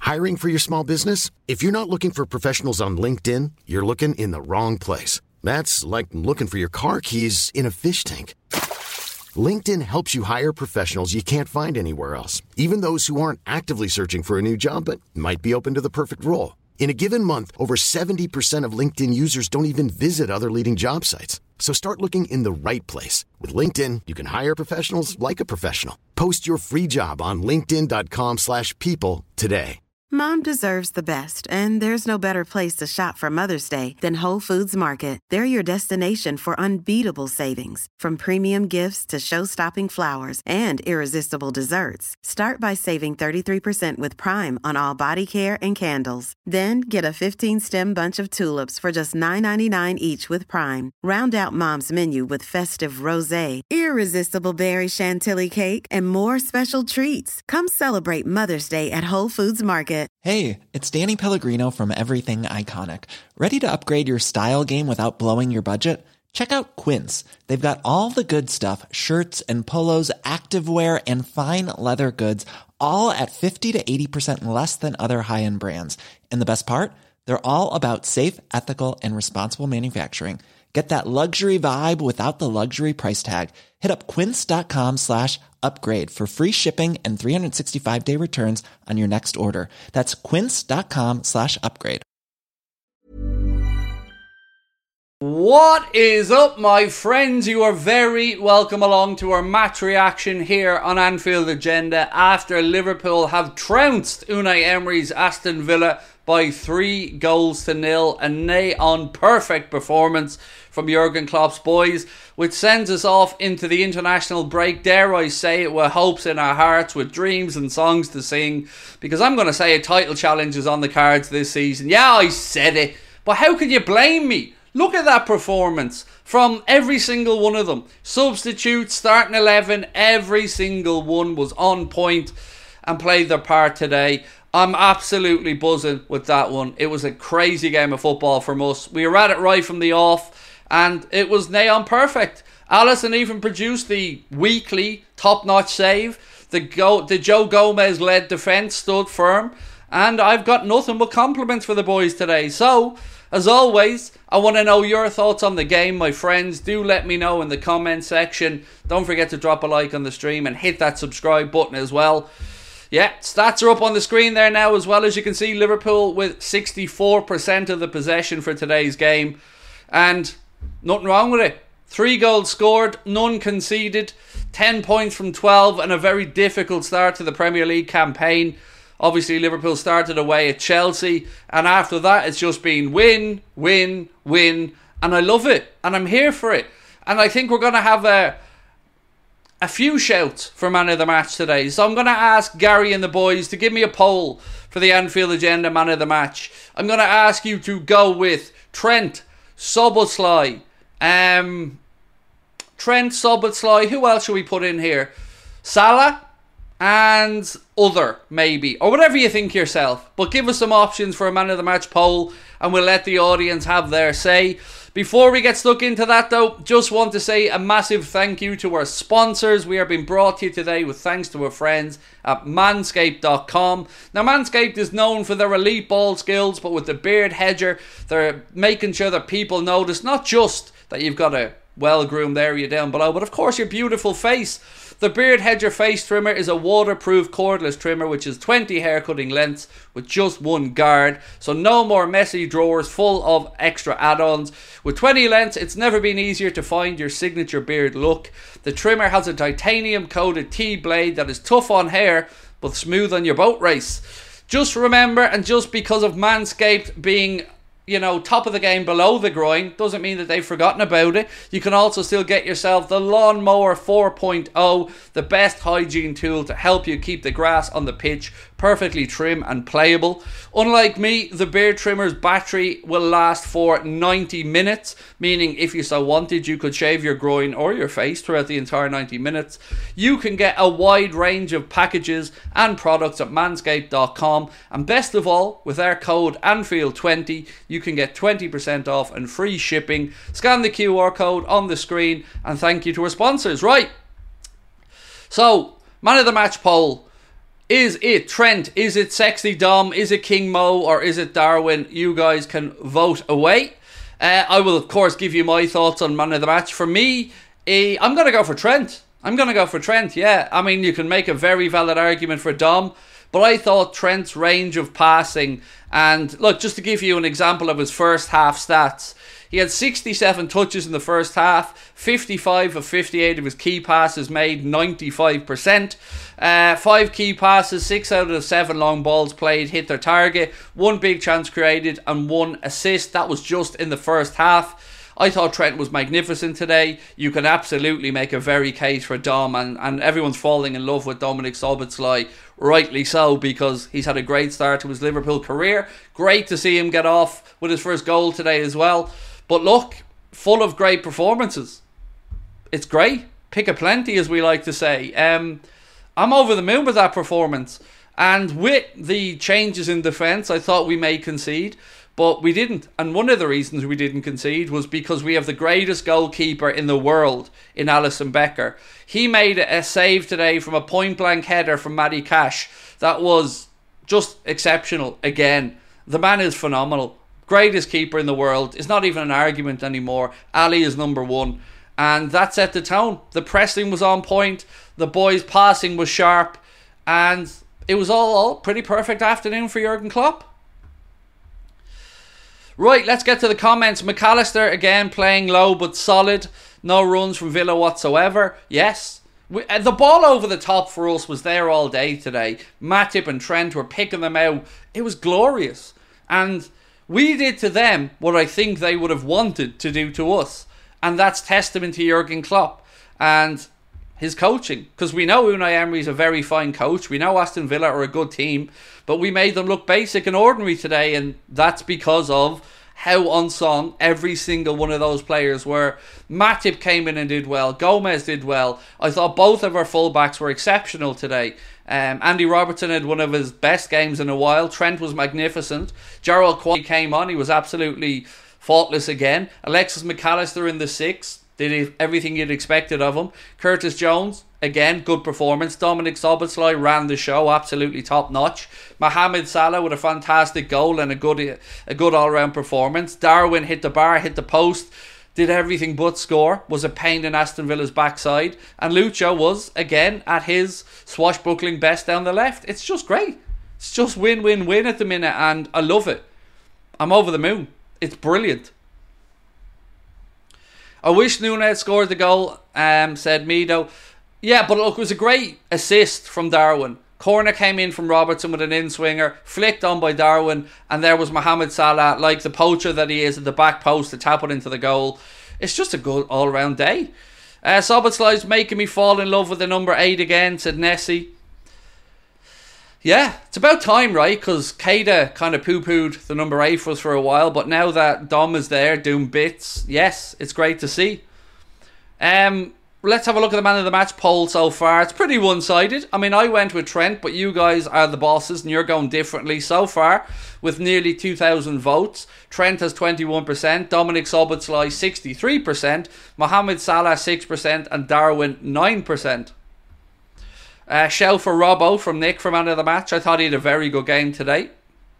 Hiring for your small business? If you're not looking for professionals on LinkedIn, you're looking in the wrong place. That's like looking for your car keys in a fish tank. LinkedIn helps you hire professionals you can't find anywhere else, even those who aren't actively searching for a new job but might be open to the perfect role. In a given month, over 70% of LinkedIn users don't even visit other leading job sites. So start looking in the right place. With LinkedIn, you can hire professionals like a professional. Post your free job on linkedin.com/people today. Mom deserves the best, and there's no better place to shop for Mother's Day than Whole Foods Market. They're your destination for unbeatable savings, from premium gifts to show-stopping flowers and irresistible desserts. Start by saving 33% with Prime on all body care and candles. Then get a 15-stem bunch of tulips for just $9.99 each with Prime. Round out Mom's menu with festive rosé, irresistible berry chantilly cake, and more special treats. Come celebrate Mother's Day at Whole Foods Market. Hey, it's Danny Pellegrino from Everything Iconic. Ready to upgrade your style game without blowing your budget? Check out Quince. They've got all the good stuff, shirts and polos, activewear, and fine leather goods, all at 50 to 80% less than other high-end brands. And the best part? They're all about safe, ethical, and responsible manufacturing. Get that luxury vibe without the luxury price tag. Hit up quince.com/upgrade for free shipping and 365-day returns on your next order. That's quince.com/upgrade. What is up, my friends? You are very welcome along to our match reaction here on Anfield Agenda after Liverpool have trounced Unai Emery's Aston Villa by 3-0. A near-on perfect performance from Jurgen Klopp's boys, which sends us off into the international break, dare I say it, with hopes in our hearts, with dreams and songs to sing, because I'm going to say a title challenge is on the cards this season. Yeah, I said it, but how can you blame me? Look at that performance from every single one of them. Substitutes, starting 11, every single one was on point and played their part today. I'm absolutely buzzing with that one. It was a crazy game of football from us. We were at it right from the off, and it was near on perfect. Alisson even produced the weekly top-notch save. The Joe Gomez-led defence stood firm, and I've got nothing but compliments for the boys today. So, as always, I want to know your thoughts on the game, my friends. Do let me know in the comment section. Don't forget to drop a like on the stream and hit that subscribe button as well. Yeah, stats are up on the screen there now as well. As you can see, Liverpool with 64% of the possession for today's game. And nothing wrong with it. 3 goals scored, none conceded, 10 points from 12, and a very difficult start to the Premier League campaign. Obviously, Liverpool started away at Chelsea, and after that, it's just been win, win, win, and I love it, and I'm here for it. And I think we're going to have a few shouts for Man of the Match today. So I'm going to ask Gary and the boys to give me a poll for the Anfield Agenda Man of the Match. I'm going to ask you to go with Trent, Szoboszlai, who else should we put in here? Salah and other, maybe, or whatever you think yourself. But give us some options for a Man of the Match poll, and we'll let the audience have their say. Before we get stuck into that though, just want to say a massive thank you to our sponsors. We are being brought to you today with thanks to our friends at Manscaped.com. Now, Manscaped is known for their elite ball skills, but with the Beard Hedger, they're making sure that people notice not just that you've got a well-groomed area down below, but of course your beautiful face. The Beard Hedger Face Trimmer is a waterproof cordless trimmer which is 20 hair cutting lengths with just one guard, so no more messy drawers full of extra add-ons. With 20 lengths, it's never been easier to find your signature beard look. The trimmer has a titanium coated T-blade that is tough on hair but smooth on your boat race. Just remember, and just because of Manscaped being, you know, top of the game below the groin, doesn't mean that they've forgotten about it. You can also still get yourself the Lawnmower 4.0, the best hygiene tool to help you keep the grass on the pitch perfectly trim and playable. Unlike me, the beard trimmer's battery will last for 90 minutes, meaning if you so wanted, you could shave your groin or your face throughout the entire 90 minutes. You can get a wide range of packages and products at manscaped.com, and best of all, with our code Anfield20, you can get 20% off and free shipping. Scan the QR code on the screen, and thank you to our sponsors. Right, so Man of the Match poll. Is it Trent? Is it Sexy Dom? Is it King Mo? Or is it Darwin? You guys can vote away. I will, of course, give you my thoughts on man of the match. For me, I'm going to go for Trent. Yeah. I mean, you can make a very valid argument for Dom, but I thought Trent's range of passing, and look, just to give you an example of his first half stats, he had 67 touches in the first half, 55 of 58 of his key passes made, 95%. 5 key passes, 6 out of 7 long balls played hit their target, 1 big chance created and 1 assist. That was just in the first half. I thought Trent was magnificent today. You can absolutely make a very case for Dom, and everyone's falling in love with Dominik Szoboszlai, rightly so, because he's had a great start to his Liverpool career. Great to see him get off with his first goal today as well. But look, full of great performances. It's great. Pick a plenty, as we like to say. I'm over the moon with that performance. And with the changes in defence, I thought we may concede, but we didn't. And one of the reasons we didn't concede was because we have the greatest goalkeeper in the world in Alisson Becker. He made a save today from a point-blank header from Matty Cash that was just exceptional again. The man is phenomenal. Greatest keeper in the world. It's not even an argument anymore. Ali is number 1. And that set the tone. The pressing was on point. The boys' passing was sharp. And it was all pretty perfect afternoon for Jurgen Klopp. Right, let's get to the comments. McAllister again playing low but solid. No runs from Villa whatsoever. Yes. The ball over the top for us was there all day today. Matip and Trent were picking them out. It was glorious. And we did to them what I think they would have wanted to do to us. And that's testament to Jurgen Klopp and his coaching. Because we know Unai Emery is a very fine coach. We know Aston Villa are a good team. But we made them look basic and ordinary today. And that's because of how unsung every single one of those players were. Matip came in and did well. Gomez did well. I thought both of our fullbacks were exceptional today. Andy Robertson had one of his best games in a while. Trent was magnificent. Jarrell Quay came on. He was absolutely faultless again. Alexis McAllister in the 6 did everything you'd expected of him. Curtis Jones, again, good performance. Dominik Szoboszlai ran the show, absolutely top notch. Mohamed Salah with a fantastic goal and a good all-round performance. Darwin hit the bar, hit the post, did everything but score, was a pain in Aston Villa's backside. And Lucho was, again, at his swashbuckling best down the left. It's just great. It's just win-win-win at the minute, and I love it. I'm over the moon. It's brilliant. I wish Núñez scored the goal, said Mido. Yeah, but look, it was a great assist from Darwin. Corner came in from Robertson with an in-swinger, flicked on by Darwin, and there was Mohamed Salah, like the poacher that he is, at the back post to tap it into the goal. It's just a good all-round day. Szoboszlai's making me fall in love with the number 8 again, said Nessie. Yeah, it's about time, right? Because Keita kind of poo-pooed the number 8 for us for a while, but now that Dom is there doing bits, yes, it's great to see. Let's have a look at the man of the match poll so far. It's pretty one-sided. I mean, I went with Trent, but you guys are the bosses and you're going differently so far with nearly 2,000 votes. Trent has 21%, Dominik Szoboszlai 63%, Mohamed Salah 6% and Darwin 9%. Shout for Robbo from Nick for man of the match. I thought he had a very good game today.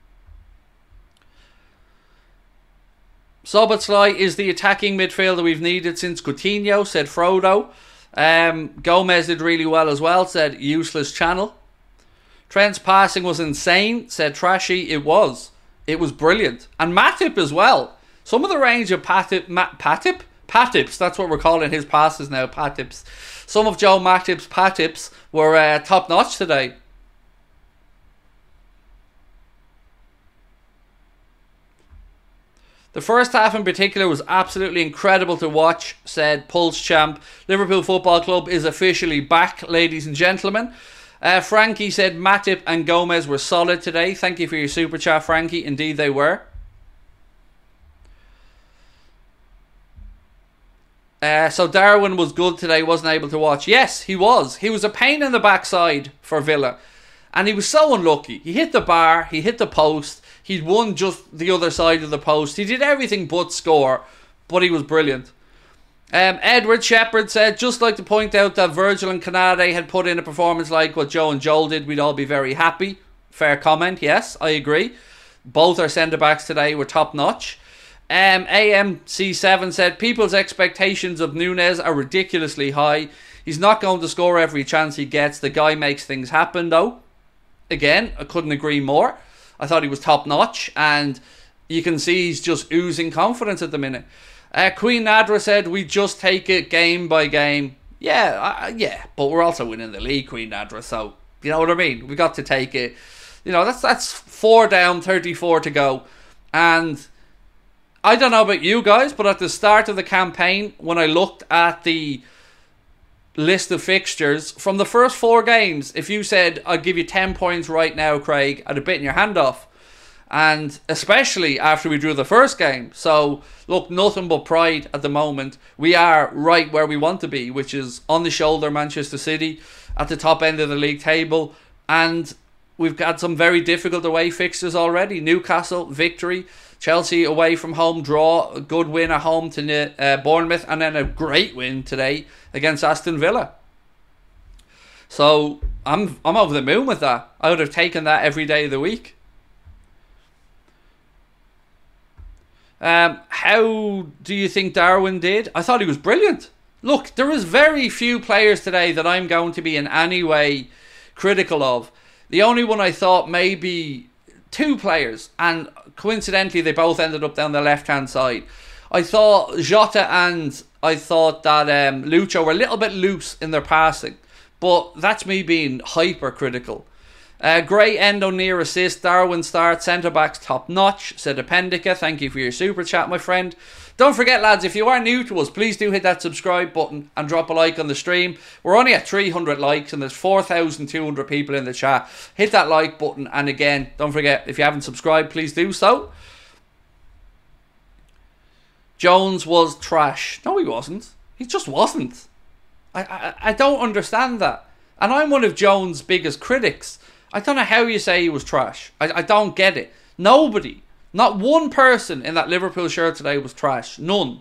Szoboszlai is the attacking midfielder we've needed since Coutinho, said Frodo. Gomez did really well as well, said Useless Channel. Trent's passing was insane, said Trashy. It was brilliant. And Matip as well. Some of the range of Patips, that's what we're calling his passes now, Patips. Some of Joe Matip's Patips were top notch today. The first half in particular was absolutely incredible to watch, said Pulse Champ. Liverpool Football Club is officially back, ladies and gentlemen. Frankie said Matip and Gomez were solid today. Thank you for your super chat, Frankie. Indeed they were. So Darwin was good today, wasn't able to watch. Yes, he was. He was a pain in the backside for Villa. And he was so unlucky. He hit the bar, he hit the post, he'd won just the other side of the post. He did everything but score, but he was brilliant. Edward Shepherd said, just like to point out that Virgil and Canade had put in a performance like what Joe and Joel did, we'd all be very happy. Fair comment, yes, I agree. Both our centre-backs today were top-notch. AMC7 said, people's expectations of Núñez are ridiculously high. He's not going to score every chance he gets. The guy makes things happen, though. Again, I couldn't agree more. I thought he was top-notch, and you can see he's just oozing confidence at the minute. Queen Nadra said, we just take it game by game. Yeah, but we're also winning the league, Queen Nadra, so you know what I mean? We got to take it. You know, that's 4 down, 34 to go. And I don't know about you guys, but at the start of the campaign, when I looked at the list of fixtures, from the first 4 games, if you said, I'll give you 10 points right now, Craig, I'd have bitten your hand off. And especially after we drew the first game. So, look, nothing but pride at the moment. We are right where we want to be, which is on the shoulder Manchester City, at the top end of the league table. And we've got some very difficult away fixtures already. Newcastle, victory. Chelsea away from home, draw. A good win at home to Bournemouth. And then a great win today against Aston Villa. So, I'm over the moon with that. I would have taken that every day of the week. How do you think Darwin did? I thought he was brilliant. Look, there was very few players today that I'm going to be in any way critical of. The only one I thought maybe 2 players, and coincidentally they both ended up down the left hand side. I thought Jota and I thought that Lucho were a little bit loose in their passing, but that's me being hyper critical. Great Endo near assist. Darwin start. Centre backs top notch, said Appendica. Thank you for your super chat, my friend. Don't forget, lads, if you are new to us, please do hit that subscribe button and drop a like on the stream. We're only at 300 likes and there's 4,200 people in the chat. Hit that like button, and again, don't forget, if you haven't subscribed, please do so. Jones was trash. No, he wasn't. He just wasn't. I don't understand that. And I'm one of Jones' biggest critics. I don't know how you say he was trash. I don't get it. Nobody, not one person in that Liverpool shirt today was trash. None.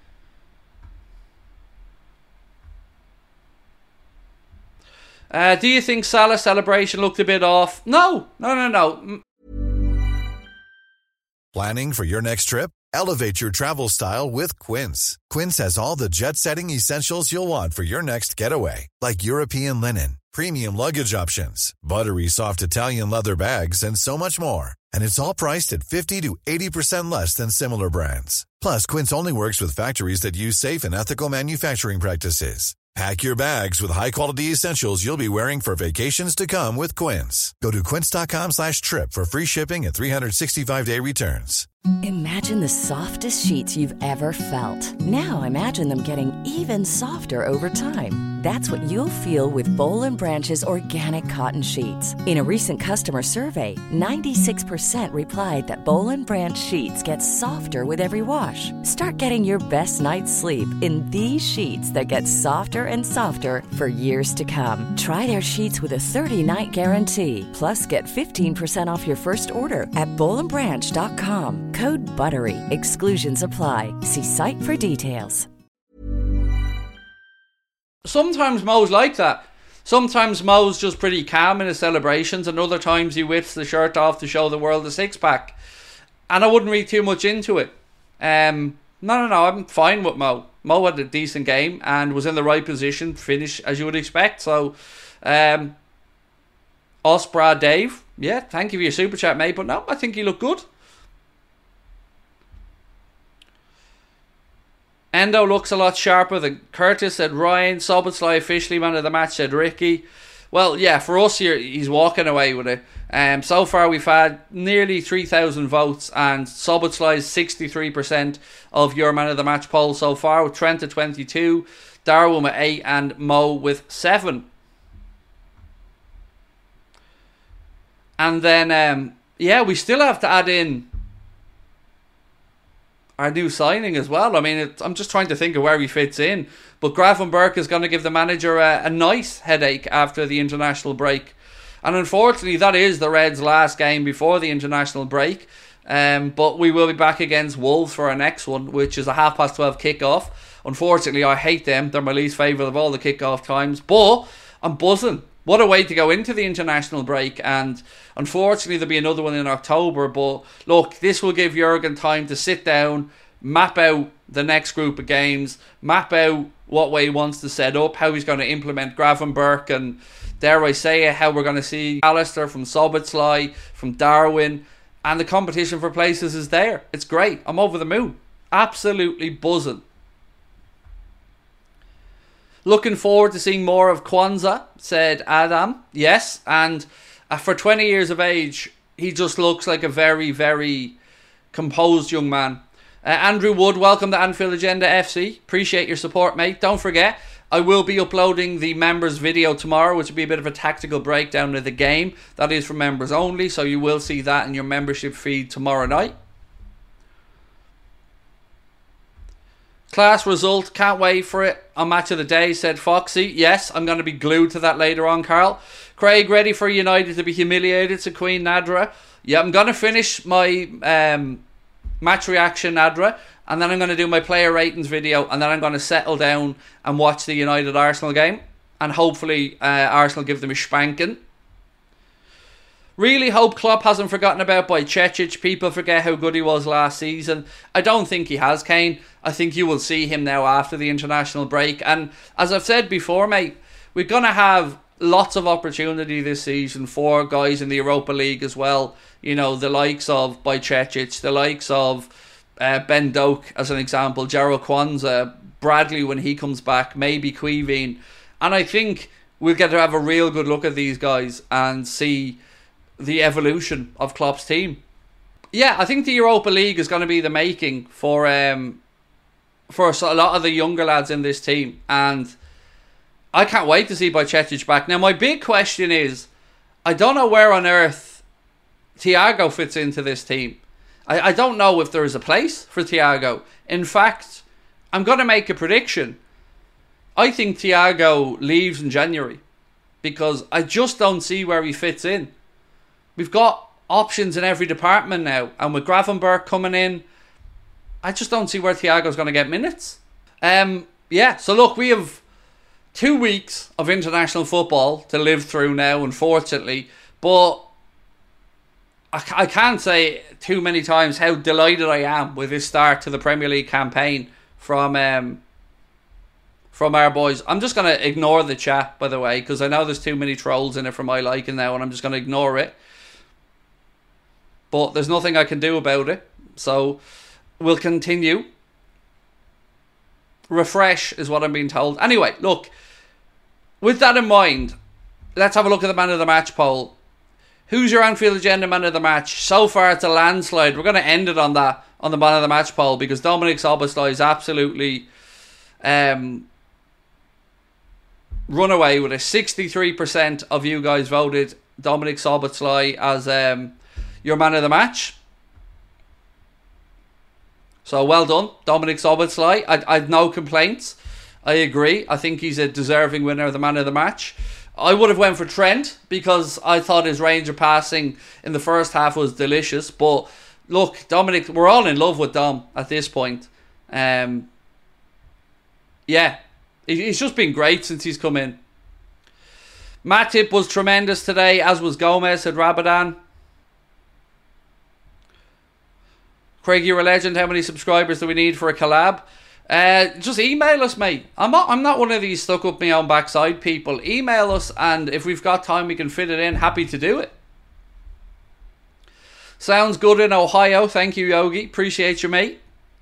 Do you think Salah's celebration looked a bit off? No. Planning for your next trip? Elevate your travel style with Quince. Quince has all the jet-setting essentials you'll want for your next getaway, like European linen, premium luggage options, buttery soft Italian leather bags, and so much more. And it's all priced at 50 to 80% less than similar brands. Plus, Quince only works with factories that use safe and ethical manufacturing practices. Pack your bags with high-quality essentials you'll be wearing for vacations to come with Quince. Go to quince.com/trip for free shipping and 365-day returns. Imagine the softest sheets you've ever felt. Now imagine them getting even softer over time. That's what you'll feel with Boll & Branch's organic cotton sheets. In a recent customer survey, 96% replied that Boll & Branch sheets get softer with every wash. Start getting your best night's sleep in these sheets that get softer and softer for years to come. Try their sheets with a 30-night guarantee. Plus, get 15% off your first order at bollandbranch.com. Code BUTTERY. Exclusions apply. See site for details. Sometimes Mo's like that. Sometimes Mo's just pretty calm in his celebrations, and other times he whips the shirt off to show the world the six-pack. And I wouldn't read too much into it. No, I'm fine with Mo. Mo had a decent game and was in the right position, finish as you would expect. So, Osbra Dave, yeah, thank you for your super chat, mate. But no, I think he looked good. Endo looks a lot sharper than Curtis, said Ryan. Szoboszlai officially man of the match, said Ricky. Well, yeah, for us here, he's walking away with it. So far, we've had nearly 3,000 votes, and Szoboszlai is 63% of your man of the match poll so far, with Trent at 22, Darwin with 8, and Mo with 7. And then, we still have to add in our new signing as well. I mean, I'm just trying to think of where he fits in. But Gravenberch is going to give the manager a nice headache after the international break. And unfortunately, that is the Reds' last game before the international break. But we will be back against Wolves for our next one, which is a 12:30 kickoff. Unfortunately, I hate them. They're my least favourite of all the kickoff times. But I'm buzzing. What a way to go into the international break. And unfortunately, there'll be another one in October. But look, this will give Jurgen time to sit down, map out the next group of games, map out what way he wants to set up, how he's going to implement Gravenberch, and dare I say it, how we're going to see Alistair from Szoboszlai, from Darwin, and the competition for places is there. It's great. I'm over the moon. Absolutely buzzing. Looking forward to seeing more of Kwanzaa, said Adam. Yes, and for 20 years of age, he just looks like a very, very composed young man. Andrew Wood, welcome to Anfield Agenda FC. Appreciate your support, mate. Don't forget, I will be uploading the members video tomorrow, which will be a bit of a tactical breakdown of the game. That is for members only, so you will see that in your membership feed tomorrow night. Class result, can't wait for it on Match of the Day, said Foxy. Yes, I'm going to be glued to that later on, Carl. Craig, ready for United to be humiliated, said Queen Nadra. Yeah, I'm going to finish my match reaction, Nadra, and then I'm going to do my player ratings video, and then I'm going to settle down and watch the United-Arsenal game, and hopefully Arsenal give them a spanking. Really hope Klopp hasn't forgotten about Bajcetic. People forget how good he was last season. I don't think he has, Kane. I think you will see him now after the international break. And as I've said before, mate, we're going to have lots of opportunity this season for guys in the Europa League as well. You know, the likes of Bajcetic, the likes of Ben Doak, as an example, Jarrell Kwanzaa, Bradley when he comes back, maybe Quiveen. And I think we'll get to have a real good look at these guys and see the evolution of Klopp's team. Yeah, I think the Europa League is going to be the making for a lot of the younger lads in this team, and I can't wait to see Bajcetic back. Now, my big question is, I don't know where on earth Thiago fits into this team. I don't know if there is a place for Thiago. In fact, I'm going to make a prediction. I think Thiago leaves in January because I just don't see where he fits in. We've got options in every department now, and with Gravenberch coming in, I just don't see where Thiago's going to get minutes. Yeah, so look, we have 2 weeks of international football to live through now, unfortunately, but I can't say too many times how delighted I am with this start to the Premier League campaign from our boys. I'm just going to ignore the chat, by the way, because I know there's too many trolls in it for my liking now, and I'm just going to ignore it. But there's nothing I can do about it. So we'll continue. Refresh is what I'm being told. Anyway, look. With that in mind, let's have a look at the Man of the Match poll. Who's your Anfield Agenda Man of the Match? So far it's a landslide. We're going to end it on that, on the Man of the Match poll, because Dominik Szoboszlai is absolutely run away with it. 63% of you guys voted Dominik Szoboszlai as your Man of the Match. So well done, Dominik Szoboszlai. I've no complaints. I agree. I think he's a deserving winner of the Man of the Match. I would have went for Trent because I thought his range of passing in the first half was delicious. But look, Dominik, we're all in love with Dom at this point. Yeah, he's just been great since he's come in. Matip was tremendous today, as was Gomez, said Rabadan. Craig, you're a legend. How many subscribers do we need for a collab? Just email us, mate. I'm not one of these stuck up my own backside people. Email us, and if we've got time we can fit it in. Happy to do it. Sounds good in Ohio. Thank you, Yogi. Appreciate you, mate.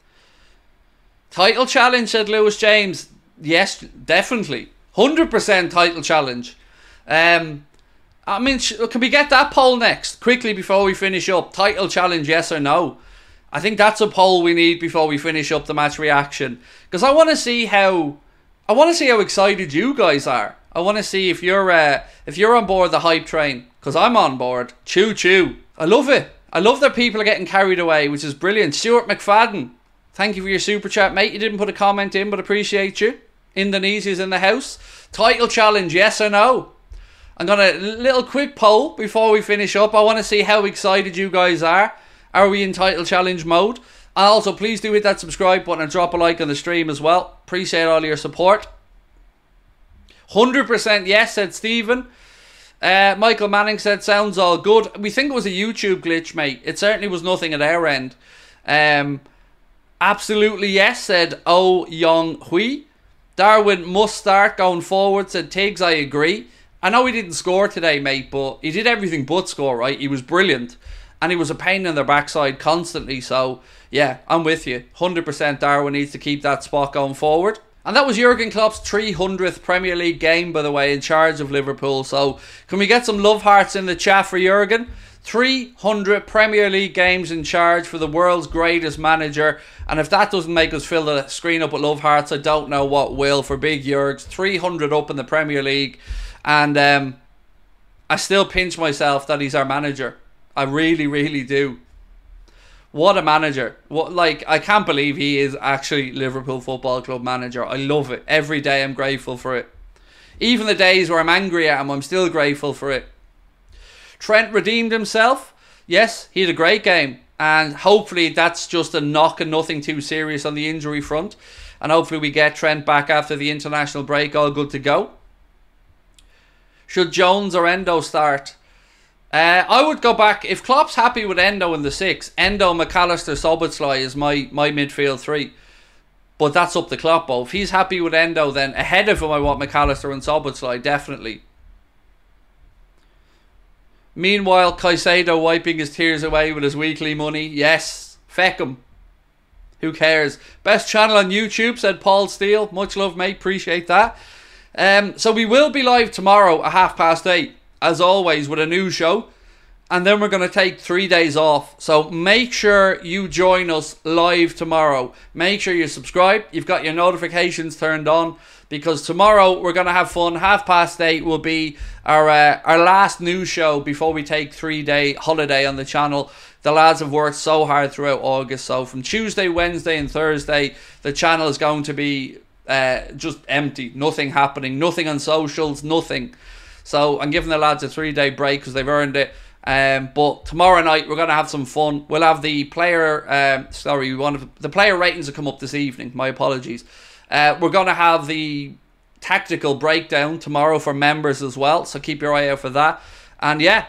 Title challenge, said Lewis James. Yes, definitely. 100% title challenge. I mean, can we get that poll next? Quickly before we finish up. Title challenge, yes or no? I think that's a poll we need before we finish up the match reaction, because I want to see how excited you guys are. I want to see if you're on board the hype train, because I'm on board. Choo choo. I love it. I love that people are getting carried away, which is brilliant. Stuart McFadden, thank you for your super chat, mate. You didn't put a comment in, but appreciate you. Indonesia's in the house. Title challenge, yes or no? I'm going to little quick poll before we finish up. I want to see how excited you guys are. Are we in title challenge mode? And also, please do hit that subscribe button and drop a like on the stream as well. Appreciate all your support. 100% yes, said Stephen. Michael Manning said, sounds all good. We think it was a YouTube glitch, mate. It certainly was nothing at our end. Absolutely yes, said Oh Young Hui. Darwin must start going forward, said Tiggs. I agree. I know he didn't score today, mate, but he did everything but score, right? He was brilliant. And he was a pain in their backside constantly. So, yeah, I'm with you. 100% Darwin needs to keep that spot going forward. And that was Jurgen Klopp's 300th Premier League game, by the way, in charge of Liverpool. So, can we get some love hearts in the chat for Jurgen? 300 Premier League games in charge for the world's greatest manager. And if that doesn't make us fill the screen up with love hearts, I don't know what will for Big Jurgs. 300 up in the Premier League. And I still pinch myself that he's our manager. I really, really do. What a manager. I can't believe he is actually Liverpool Football Club manager. I love it. Every day I'm grateful for it. Even the days where I'm angry at him, I'm still grateful for it. Trent redeemed himself. Yes, he had a great game. And hopefully that's just a knock and nothing too serious on the injury front. And hopefully we get Trent back after the international break, all good to go. Should Jones or Endo start? I would go back. If Klopp's happy with Endo in the 6, Endo, McAllister, Szoboszlai is my midfield 3. But that's up to Klopp. If he's happy with Endo, then ahead of him I want McAllister and Szoboszlai, definitely. Meanwhile, Caicedo wiping his tears away with his weekly money. Yes, feck him. Who cares? Best channel on YouTube, said Paul Steele. Much love, mate. Appreciate that. So we will be live tomorrow at 8:30. As always, with a new show. And then we're going to take 3 days off. So make sure you join us live tomorrow. Make sure you subscribe. You've got your notifications turned on. Because tomorrow we're going to have fun. 8:30 will be our last news show before we take 3-day holiday on the channel. The lads have worked so hard throughout August. So from Tuesday, Wednesday and Thursday, the channel is going to be just empty. Nothing happening. Nothing on socials. Nothing. So I'm giving the lads a 3-day break because they've earned it. But tomorrow night we're going to have some fun. We'll have the player the player ratings will come up this evening. My apologies. We're going to have the tactical breakdown tomorrow for members as well. So keep your eye out for that. And yeah,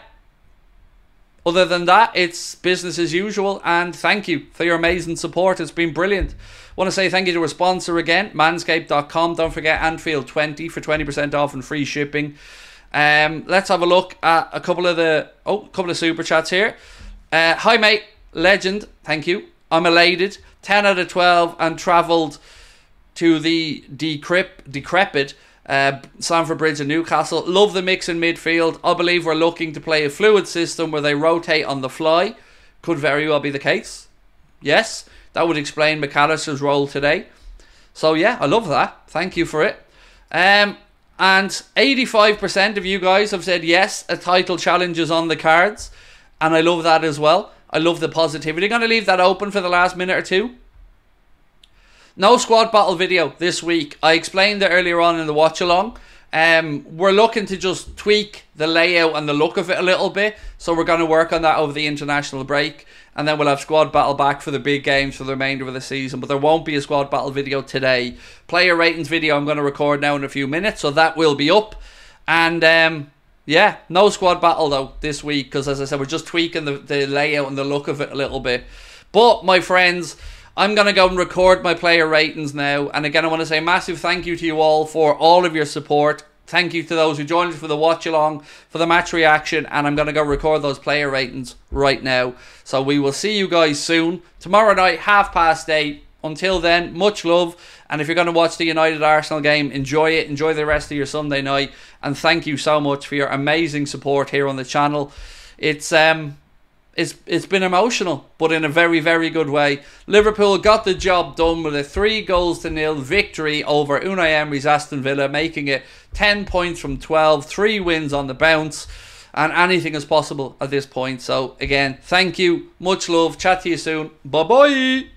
other than that, it's business as usual. And thank you for your amazing support. It's been brilliant. Want to say thank you to our sponsor again, manscaped.com. Don't forget Anfield 20 for 20% off and free shipping. Let's have a look at a couple of super chats here. Hi mate, legend, thank you. I'm elated, 10 out of 12 and travelled to the decrepit Stamford Bridge in Newcastle. Love the mix in midfield. I believe we're looking to play a fluid system where they rotate on the fly. Could very well be the case. Yes, that would explain McAllister's role today. So yeah, I love that. Thank you for it. And 85% of you guys have said yes, a title challenge is on the cards. And I love that as well. I love the positivity. Going to leave that open for the last minute or two. No squad battle video this week. I explained it earlier on in the watch along. We're looking to just tweak the layout and the look of it a little bit. So we're going to work on that over the international break. And then we'll have squad battle back for the big games for the remainder of the season. But there won't be a squad battle video today. Player ratings video I'm going to record now in a few minutes. So that will be up. And yeah, no squad battle though this week. Because as I said, we're just tweaking the layout and the look of it a little bit. But my friends, I'm going to go and record my player ratings now. And again, I want to say a massive thank you to you all for all of your support. Thank you to those who joined us for the watch along, for the match reaction, and I'm going to go record those player ratings right now. So we will see you guys soon. Tomorrow night, 8:30. Until then, much love. And if you're going to watch the United Arsenal game, enjoy it. Enjoy the rest of your Sunday night. And thank you so much for your amazing support here on the channel. It's been emotional, but in a very, very good way. Liverpool got the job done with a 3-0 victory over Unai Emery's Aston Villa, making it 10 points from 12, 3 wins on the bounce, and anything is possible at this point. So again, thank you, much love, chat to you soon, bye-bye.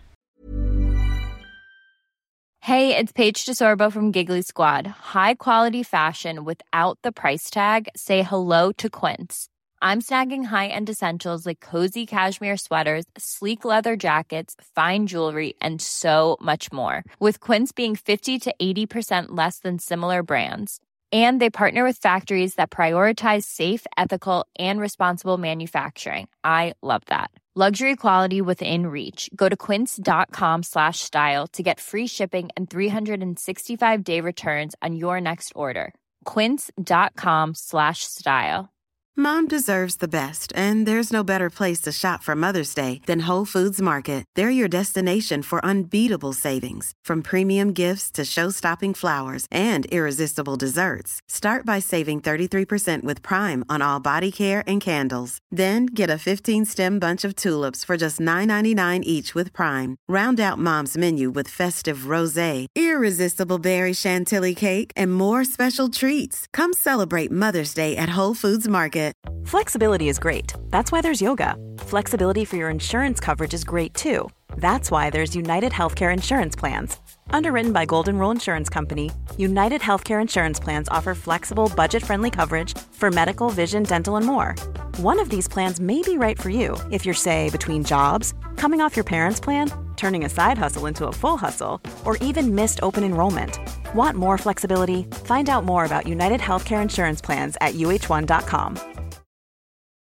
Hey, it's Paige DeSorbo from Giggly Squad. High quality fashion without the price tag. Say hello to Quince. I'm snagging high-end essentials like cozy cashmere sweaters, sleek leather jackets, fine jewelry, and so much more. With Quince being 50 to 80% less than similar brands. And they partner with factories that prioritize safe, ethical, and responsible manufacturing. I love that. Luxury quality within reach. Go to quince.com/style to get free shipping and 365-day returns on your next order. Quince.com/style. Mom deserves the best, and there's no better place to shop for Mother's Day than Whole Foods Market. They're your destination for unbeatable savings, from premium gifts to show-stopping flowers and irresistible desserts. Start by saving 33% with Prime on all body care and candles. Then get a 15-stem bunch of tulips for just $9.99 each with Prime. Round out Mom's menu with festive rosé, irresistible berry chantilly cake, and more special treats. Come celebrate Mother's Day at Whole Foods Market. Flexibility is great. That's why there's yoga. Flexibility for your insurance coverage is great too. That's why there's United Healthcare Insurance Plans. Underwritten by Golden Rule Insurance Company, United Healthcare Insurance Plans offer flexible, budget-friendly coverage for medical, vision, dental, and more. One of these plans may be right for you if you're, say, between jobs, coming off your parents' plan, turning a side hustle into a full hustle, or even missed open enrollment. Want more flexibility? Find out more about United Healthcare Insurance Plans at uh1.com.